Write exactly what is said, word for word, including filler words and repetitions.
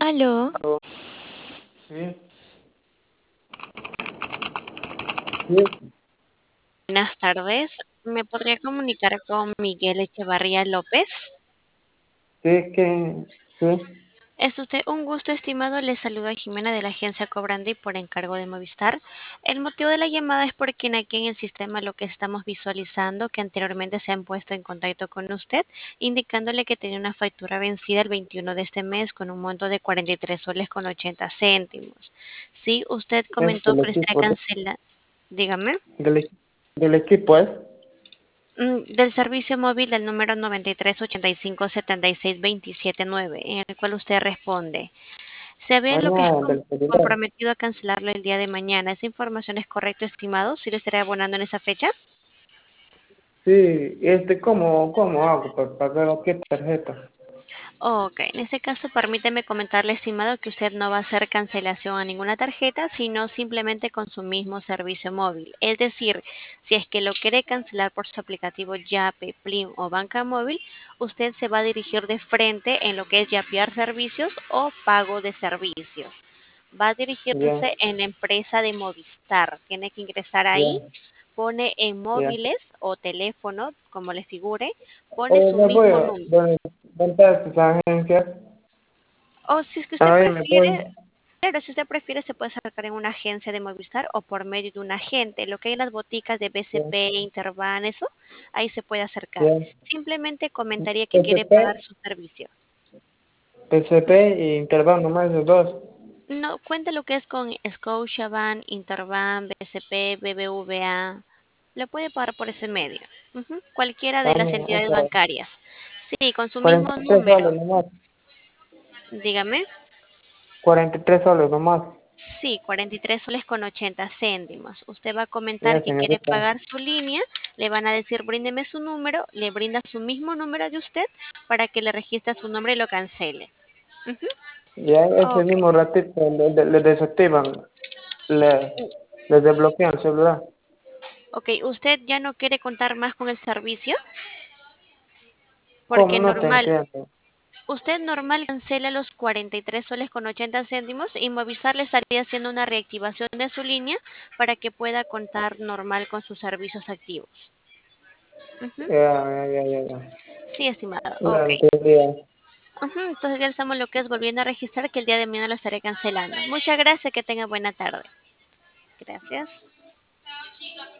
Aló, Aló, sí, sí, buenas tardes. ¿Me podría comunicar con Miguel Echevarría López? sí, que, sí, Es usted un gusto, estimado. Le saluda Jimena de la agencia Cobrandi por encargo de Movistar. El motivo de la llamada es porque en aquí en el sistema lo que estamos visualizando que anteriormente se han puesto en contacto con usted, indicándole que tenía una factura vencida el veintiuno de este mes con un monto de cuarenta y tres soles con ochenta céntimos. Sí, usted es comentó del que le estaría equipo, de- cancelando. Dígame. del, equi- del equipo, ¿es? Mm, Del servicio móvil del número noventa y tres ochenta y cinco setenta y seis veintisiete nueve, en el cual usted responde. Se ve Ah, lo que es no, com- del celular. comprometido a cancelarlo el día de mañana. ¿Esa información es correcta, estimado? ¿Sí le estaré abonando en esa fecha? Sí, este, ¿cómo, cómo hago para pagar qué tarjeta? Ok, en ese caso permíteme comentarle, estimado, que usted no va a hacer cancelación a ninguna tarjeta, sino simplemente con su mismo servicio móvil. Es decir, si es que lo quiere cancelar por su aplicativo Yape, Plim o Banca Móvil, usted se va a dirigir de frente en lo que es Yapear Servicios o Pago de Servicios. Va a Ya, dirigirse en la empresa de Movistar. Tiene que ingresar ahí, ya, pone en ya. móviles o teléfono, como le figure, pone O su me voy mismo a, número. ¿dónde, dónde están sus agencias? O si es que usted Ahí me voy, prefiere, claro, si usted prefiere se puede sacar en una agencia de Movistar o por medio de un agente. Lo que hay en las boticas de ya, B C P, Interban, eso, ahí se puede acercar. ya. Simplemente comentaría que quiere P C P, pagar su servicio. P C P y Interbank, nomás esos dos. No, cuenta lo que es con Scotiabank, Interbank, B C P, B B V A. Lo puede pagar por ese medio. Ujú, cualquiera de Ah, las no, o entidades sea, bancarias. Sí, con su cuarenta mismo y tres número. soles nomás, Dígame. cuarenta y tres soles nomás. Sí, cuarenta y tres soles con ochenta céntimos. Usted va a comentar Ya, que quiere señorita, pagar su línea, le van a decir bríndeme su número, le brinda su mismo número de usted para que le registre su nombre y lo cancele. Ujú. ya ese Ok, mismo ratito le, le- le desactivan, le, le desbloquean el celular. ok, usted ya no quiere contar más con el servicio ¿Cómo? porque No te normal, entiendo. usted normal cancela los cuarenta y tres soles con ochenta céntimos y Movistar le estaría haciendo una reactivación de su línea para que pueda contar normal con sus servicios activos. Ujú. Ya, ya, ya, ya, ya. Sí, estimado. Ya Ok. entendí. Ujú, entonces ya estamos lo que es volviendo a registrar que el día de mañana lo estaré cancelando. Muchas gracias, que tenga buena tarde. Gracias.